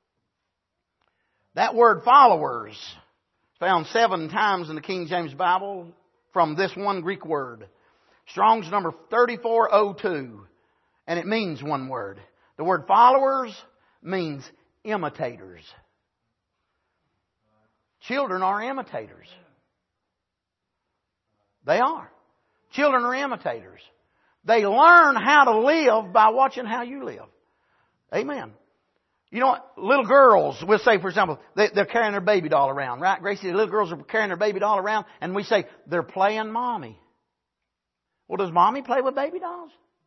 That word followers is found seven times in the King James Bible from this one Greek word. Strong's number thirty-four oh two. And it means one word. The word followers means imitators. Children are imitators. They are. Children are imitators. They learn how to live by watching how you live. Amen. You know what? Little girls, we'll say, for example, they, they're carrying their baby doll around, right? Gracie, the little girls are carrying their baby doll around, and we say, they're playing mommy. Well, does mommy play with baby dolls?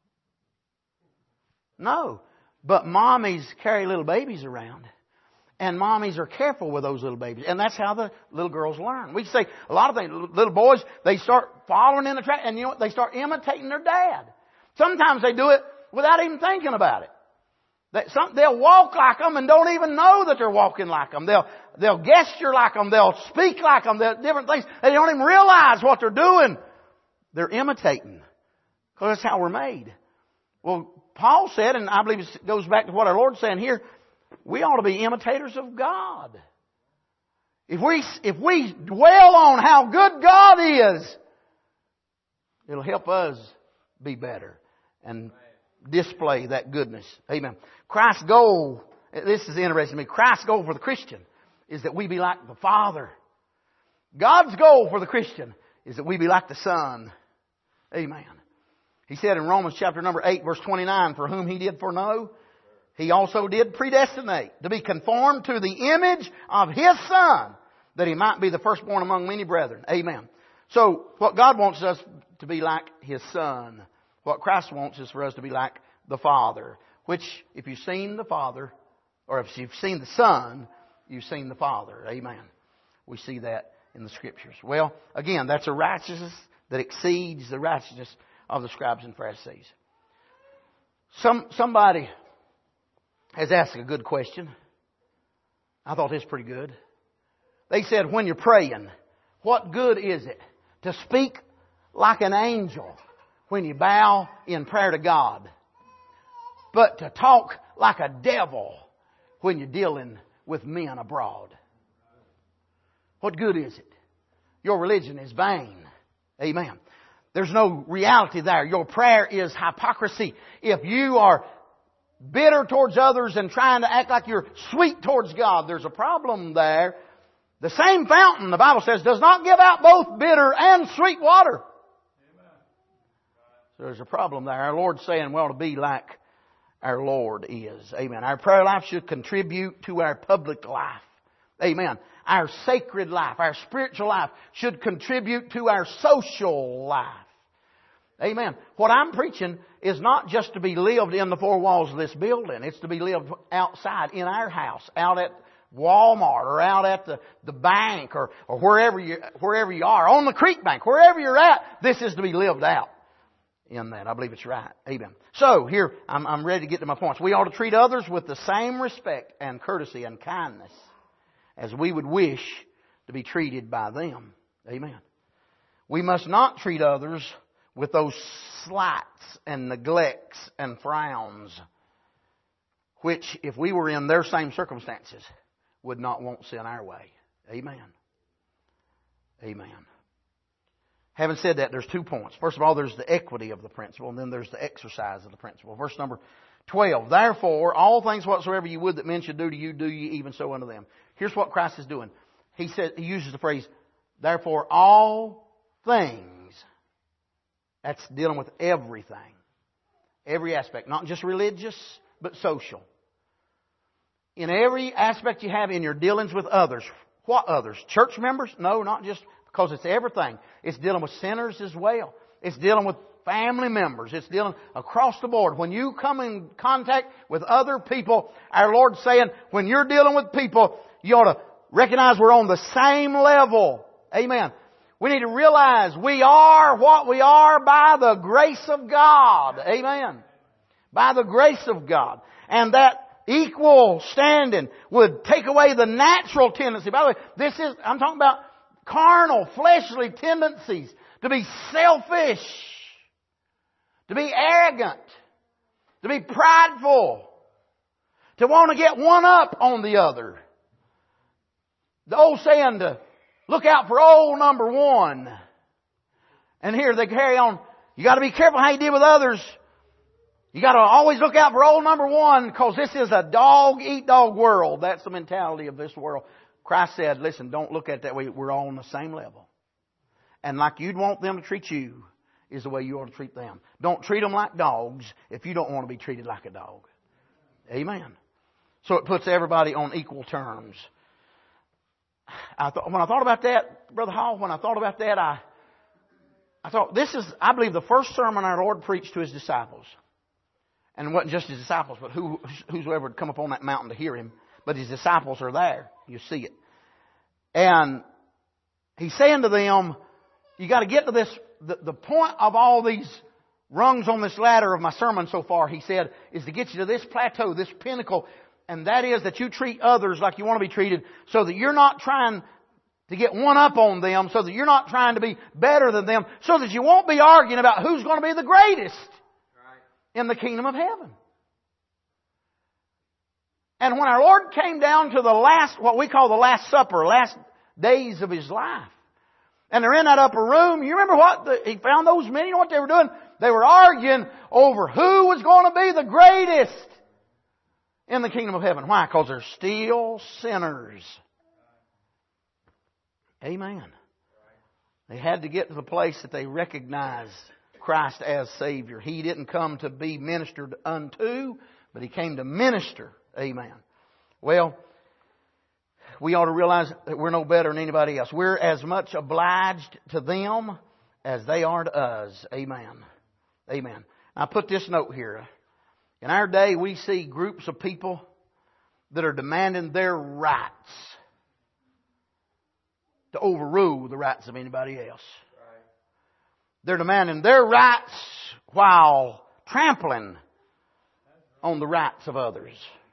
No. But mommies carry little babies around. And mommies are careful with those little babies. And that's how the little girls learn. We say a lot of things. Little boys, they start following in the track, and you know what? They start imitating their dad. Sometimes they do it without even thinking about it. Some, they'll walk like them and don't even know that they're walking like them. They'll, they'll gesture like them. They'll speak like them. They'll different things. They don't even realize what they're doing. They're imitating. Because that's how we're made. Well, Paul said, and I believe it goes back to what our Lord's saying here, we ought to be imitators of God. If we, if we dwell on how good God is, it'll help us be better and display that goodness. Amen. Christ's goal, this is interesting to me, Christ's goal for the Christian is that we be like the Father. God's goal for the Christian is that we be like the Son. Amen. He said in Romans chapter number eight, verse twenty-nine, for whom He did foreknow, He also did predestinate to be conformed to the image of His Son, that He might be the firstborn among many brethren. Amen. So, what God wants us to be like His Son. What Christ wants is for us to be like the Father. Which, if you've seen the Father, or if you've seen the Son, you've seen the Father. Amen. We see that in the Scriptures. Well, again, that's a righteousness that exceeds the righteousness of the scribes and Pharisees. Some somebody has asked a good question. I thought this was pretty good. They said, when you're praying, what good is it to speak like an angel when you bow in prayer to God, but to talk like a devil when you're dealing with men abroad? What good is it? Your religion is vain. Amen. There's no reality there. Your prayer is hypocrisy. If you are bitter towards others and trying to act like you're sweet towards God, there's a problem there. The same fountain, the Bible says, does not give out both bitter and sweet water. So there's a problem there. Our Lord's saying, well, to be like our Lord is. Amen. Our prayer life should contribute to our public life. Amen. Our sacred life, our spiritual life should contribute to our social life. Amen. What I'm preaching is not just to be lived in the four walls of this building. It's to be lived outside, in our house, out at Walmart or out at the, the bank or, or wherever you, wherever you are, on the creek bank, wherever you're at, this is to be lived out in that. I believe it's right. Amen. So here, I'm, I'm ready to get to my points. We ought to treat others with the same respect and courtesy and kindness as we would wish to be treated by them. Amen. We must not treat others with those slights and neglects and frowns, which, if we were in their same circumstances, would not want sent our way. Amen. Amen. Having said that, there's two points. First of all, there's the equity of the principle, and then there's the exercise of the principle. Verse number twelve. Therefore, all things whatsoever you would that men should do to you, do ye even so unto them. Here's what Christ is doing. He said, He uses the phrase, therefore all things. That's dealing with everything. Every aspect. Not just religious, but social. In every aspect you have in your dealings with others. What others? Church members? No, not just because it's everything. It's dealing with sinners as well. It's dealing with family members. It's dealing across the board. When you come in contact with other people, our Lord's saying, when you're dealing with people, you ought to recognize we're on the same level. Amen. We need to realize we are what we are by the grace of God. Amen. By the grace of God. And that equal standing would take away the natural tendency. By the way, this is, I'm talking about carnal, fleshly tendencies to be selfish, to be arrogant, to be prideful, to want to get one up on the other. The old saying to look out for old number one. And here they carry on. You got to be careful how you deal with others. You got to always look out for old number one, because this is a dog-eat-dog world. That's the mentality of this world. Christ said, listen, don't look at it that way. We're all on the same level. And like you'd want them to treat you is the way you ought to treat them. Don't treat them like dogs if you don't want to be treated like a dog. Amen. So it puts everybody on equal terms. I thought, when I thought about that, Brother Hall, when I thought about that, I, I thought this is, I believe, the first sermon our Lord preached to His disciples. And it wasn't just His disciples, but who, whosoever would come up on that mountain to hear Him. But His disciples are there. You see it. And He's saying to them, you got to get to this, the, the point of all these rungs on this ladder of my sermon so far, He said, is to get you to this plateau, this pinnacle. And that is that you treat others like you want to be treated, so that you're not trying to get one up on them, so that you're not trying to be better than them, so that you won't be arguing about who's going to be the greatest in the kingdom of heaven. And when our Lord came down to the last, what we call the Last Supper, last days of His life, and they're in that upper room, you remember what? The, he found those men, you know what they were doing? They were arguing over who was going to be the greatest in the kingdom of heaven. Why? Because they're still sinners. Amen. They had to get to the place that they recognized Christ as Savior. He didn't come to be ministered unto, but He came to minister. Amen. Well, we ought to realize that we're no better than anybody else. We're as much obliged to them as they are to us. Amen. Amen. I put this note here. In our day, we see groups of people that are demanding their rights to overrule the rights of anybody else. They're demanding their rights while trampling on the rights of others.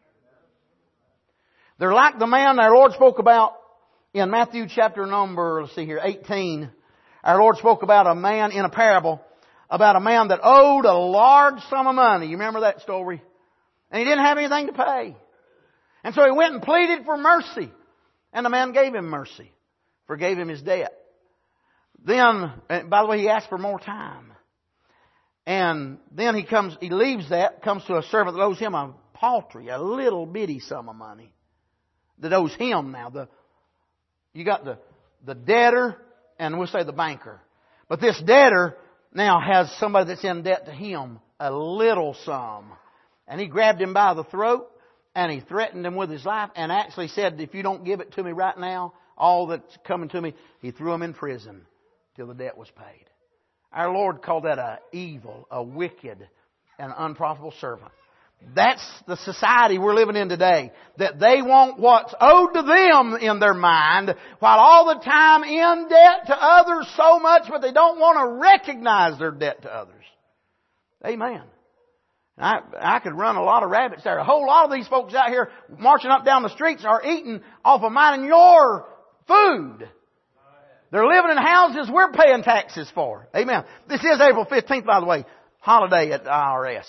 They're like the man our Lord spoke about in Matthew chapter number, let's see here, eighteen. Our Lord spoke about a man in a parable, about a man that owed a large sum of money. You remember that story? And he didn't have anything to pay. And so he went and pleaded for mercy. And the man gave him mercy. Forgave him his debt. Then, by the way, he asked for more time. And then he comes, he leaves that, comes to a servant that owes him a paltry, a little bitty sum of money. That owes him now. The, you got the, the debtor and we'll say the banker. But this debtor now has somebody that's in debt to him, a little sum. And he grabbed him by the throat and he threatened him with his life and actually said, if you don't give it to me right now, all that's coming to me, he threw him in prison till the debt was paid. Our Lord called that a evil, a wicked, and unprofitable servant. That's the society we're living in today. That they want what's owed to them in their mind, while all the time in debt to others so much, but they don't want to recognize their debt to others. Amen. I, I could run a lot of rabbits there. A whole lot of these folks out here marching up down the streets are eating off of mine and your food. They're living in houses we're paying taxes for. Amen. This is April fifteenth, by the way. Holiday at the I R S.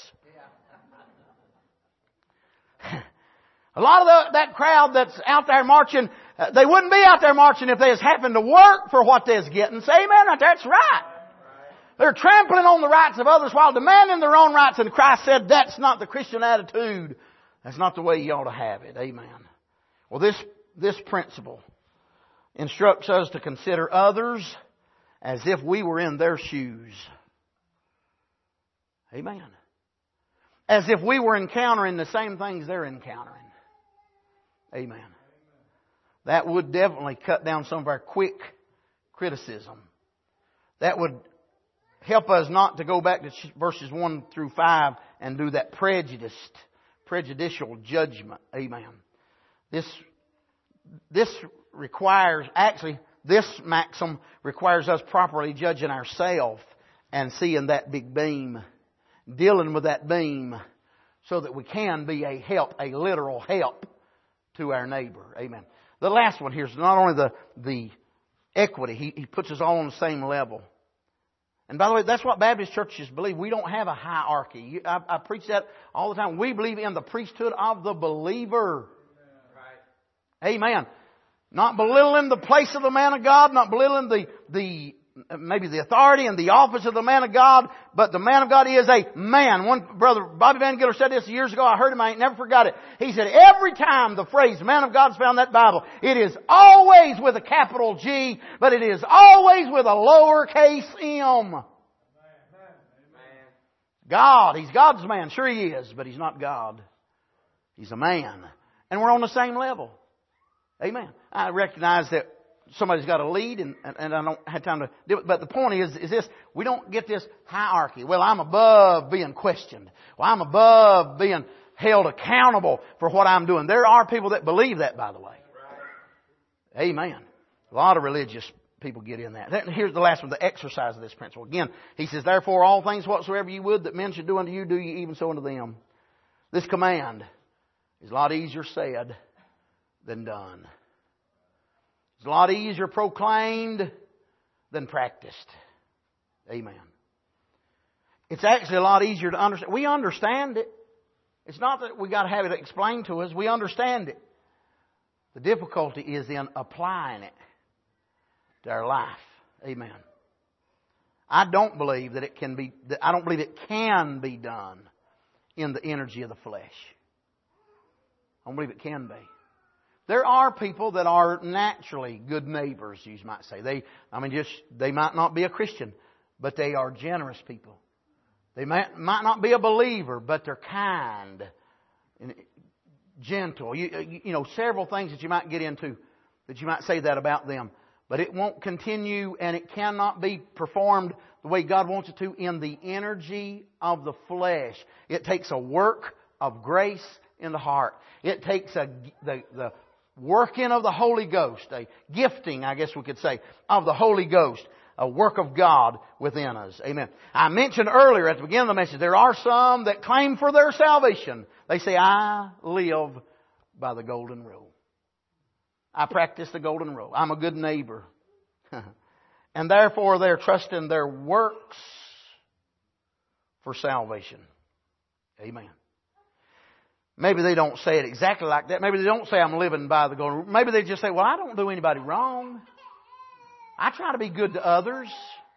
A lot of the, that crowd that's out there marching, uh, they wouldn't be out there marching if they was happened to work for what they was getting. Say amen. That's right. They're trampling on the rights of others while demanding their own rights. And Christ said that's not the Christian attitude. That's not the way you ought to have it. Amen. Well, this, this principle instructs us to consider others as if we were in their shoes. Amen. As if we were encountering the same things they're encountering. Amen. That would definitely cut down some of our quick criticism. That would help us not to go back to verses one through five and do that prejudiced, prejudicial judgment. Amen. This, this requires, actually, this maxim requires us properly judging ourselves and seeing that big beam, dealing with that beam so that we can be a help, a literal help to our neighbor. Amen. The last one here is not only the, the equity, he, he puts us all on the same level. And by the way, that's what Baptist churches believe. We don't have a hierarchy. I, I preach that all the time. We believe in the priesthood of the believer. Right. Amen. Not belittling the place of the man of God, not belittling the, the maybe the authority and the office of the man of God, but the man of God is a man. One brother, Bobby Van Giller, said this years ago. I heard him. I ain't never forgot it. He said, every time the phrase man of God is found in that Bible, it is always with a capital G, but it is always with a lowercase m. God, He's God's man. Sure He is, but He's not God. He's a man. And we're on the same level. Amen. I recognize that somebody's got to lead, and, and I don't have time to do it. But the point is, is this: we don't get this hierarchy. Well, I'm above being questioned. Well, I'm above being held accountable for what I'm doing. There are people that believe that, by the way. Amen. A lot of religious people get in that. Here's the last one, the exercise of this principle. Again, he says, therefore, all things whatsoever you would that men should do unto you, do ye even so unto them. This command is a lot easier said than done. It's a lot easier proclaimed than practiced. Amen. It's actually a lot easier to understand. We understand it. It's not that we got to have it explained to us. We understand it. The difficulty is in applying it to our life. Amen. I don't believe that it can be, that I don't believe it can be done in the energy of the flesh. I don't believe it can be. There are people that are naturally good neighbors, you might say. They, I mean, just, they might not be a Christian, but they are generous people. They might, might not be a believer, but they're kind and gentle. You, you know, several things that you might get into that you might say that about them. But it won't continue, and it cannot be performed the way God wants it to in the energy of the flesh. It takes a work of grace in the heart. It takes a, the, the working of the Holy Ghost, a gifting, I guess we could say, of the Holy Ghost, a work of God within us. Amen. I mentioned earlier at the beginning of the message, there are some that claim for their salvation. They say, I live by the golden rule. I practice the golden rule. I'm a good neighbor. And therefore they're trusting their works for salvation. Amen. Maybe they don't say it exactly like that. Maybe they don't say I'm living by the golden rule. Maybe they just say, well, I don't do anybody wrong. I try to be good to others.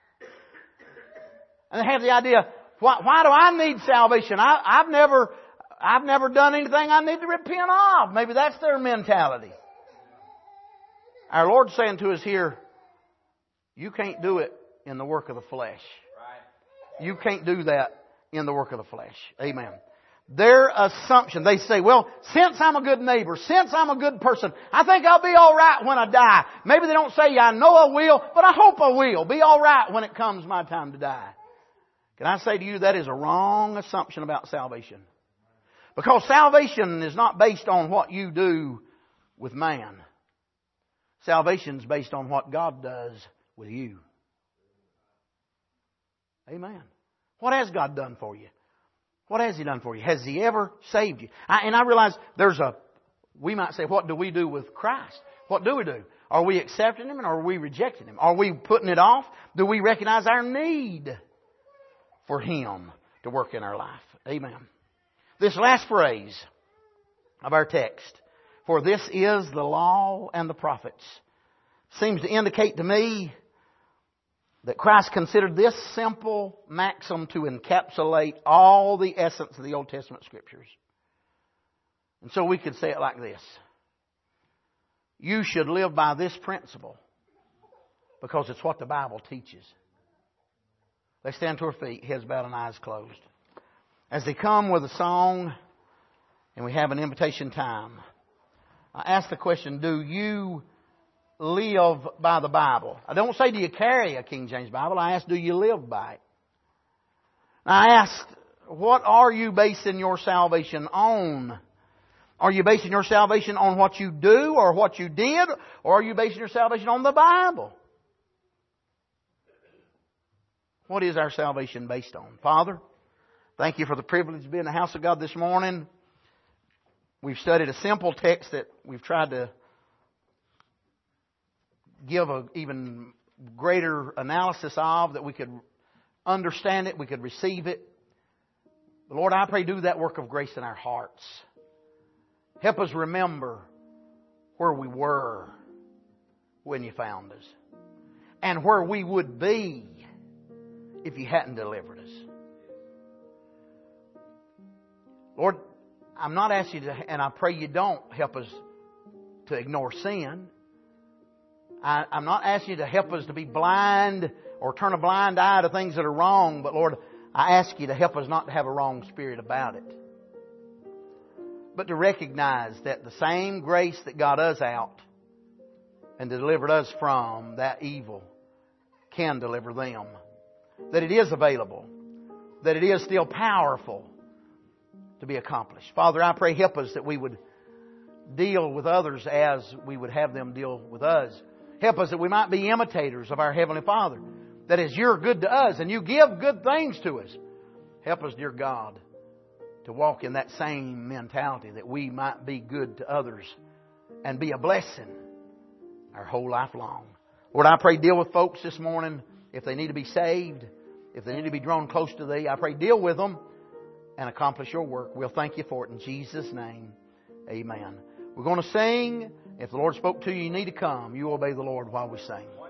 And they have the idea, why, why do I need salvation? I, I've never, I've never done anything I need to repent of. Maybe that's their mentality. Our Lord's saying to us here, you can't do it in the work of the flesh. You can't do that in the work of the flesh. Amen. Their assumption, they say, well, since I'm a good neighbor, since I'm a good person, I think I'll be all right when I die. Maybe they don't say, I know I will, but I hope I will be all right when it comes my time to die. Can I say to you, that is a wrong assumption about salvation. Because salvation is not based on what you do with man. Salvation is based on what God does with you. Amen. What has God done for you? What has He done for you? Has He ever saved you? I, and I realize there's a, we might say, what do we do with Christ? What do we do? Are we accepting Him, or are we rejecting Him? Are we putting it off? Do we recognize our need for Him to work in our life? Amen. This last phrase of our text, for this is the law and the prophets, seems to indicate to me that Christ considered this simple maxim to encapsulate all the essence of the Old Testament Scriptures. And so we could say it like this. You should live by this principle because it's what the Bible teaches. Let's stand to our feet, heads bowed and eyes closed. As they come with a song and we have an invitation time, I ask the question, do you live by the Bible? I don't say do you carry a King James Bible. I ask, do you live by it? I asked, what are you basing your salvation on? Are you basing your salvation on what you do or what you did? Or are you basing your salvation on the Bible? What is our salvation based on? Father, thank you for the privilege to be in the house of God this morning. We've studied a simple text that we've tried to give an even greater analysis of, that we could understand it, we could receive it. Lord, I pray do that work of grace in our hearts. Help us remember where we were when you found us, and where we would be if you hadn't delivered us. Lord, I'm not asking you to, and I pray you don't help us to ignore sin. I, I'm not asking you to help us to be blind or turn a blind eye to things that are wrong, but Lord, I ask you to help us not to have a wrong spirit about it, but to recognize that the same grace that got us out and delivered us from that evil can deliver them. That it is available. That it is still powerful to be accomplished. Father, I pray help us that we would deal with others as we would have them deal with us. Help us that we might be imitators of our Heavenly Father. That as you're good to us and you give good things to us, help us, dear God, to walk in that same mentality, that we might be good to others and be a blessing our whole life long. Lord, I pray deal with folks this morning. If they need to be saved, if they need to be drawn close to Thee, I pray deal with them and accomplish your work. We'll thank you for it in Jesus' name. Amen. We're going to sing. If the Lord spoke to you, you need to come. You obey the Lord while we sing.